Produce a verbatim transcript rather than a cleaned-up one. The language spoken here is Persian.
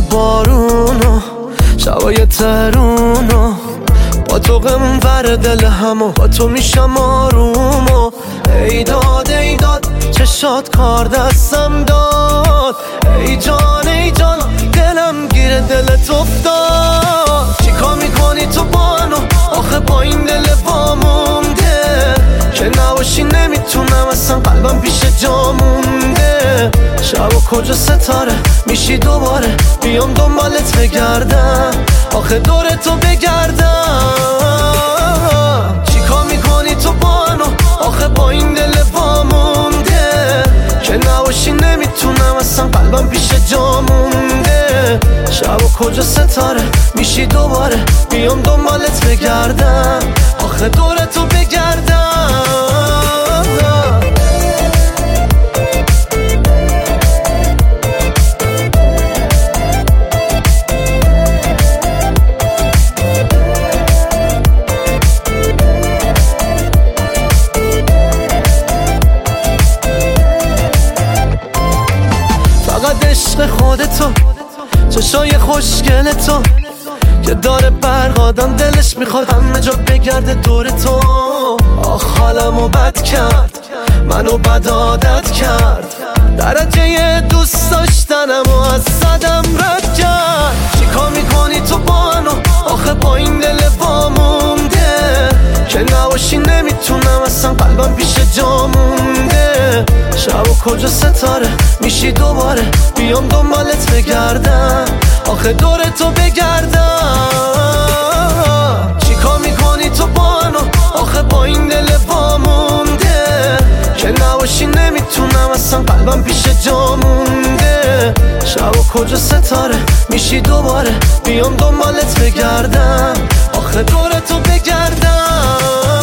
بارونو شبای ترونو با تو غمون ور دل همو با تو میشم آرومو ای داد ای داد چشات کار دستم داد ای جان ای جان دلم گیره دلت افتاد چیکار میکنی تو بانو آخه با این دل وامونده که نباشی نمیتونم اصلا قلبم پیش جا مونده شب و کجا ستاره میشی دوباره بیام دنبالت بگردم آخه دور تو بگردم چیکار میکنی تو بانو آخه با این دل وامونده که نباشی نمیتونم اصلا قلبم پیش جا مونده شب و کجا ستاره میشی دوباره بیام دنبالت بگردم آخه دور تو بگردم فقط عشق خودتو چشای خوشگل تو که داره برقادم دلش میخواد همه جا بگرده دور تو آخ حالمو بد کرد منو بد عادت کرد درجه دوست داشتنم و از صدم رد کرد چیکار میکنی تو بانو آخه با این دل وامونده که نباشی نمیتونم اصلا قلبم پیش جا مونده شب و کجا ستاره میشی دوباره بیام دنبالت بگردم آخه دور تو بگردم چیکار میکنی تو بانو آخه با این دل وامونده که نباشی نمیتونم اصلا قلبم پیش جا مونده شب و کجا ستاره میشی دوباره بیام دنبالت بگردم آخه دور تو بگردم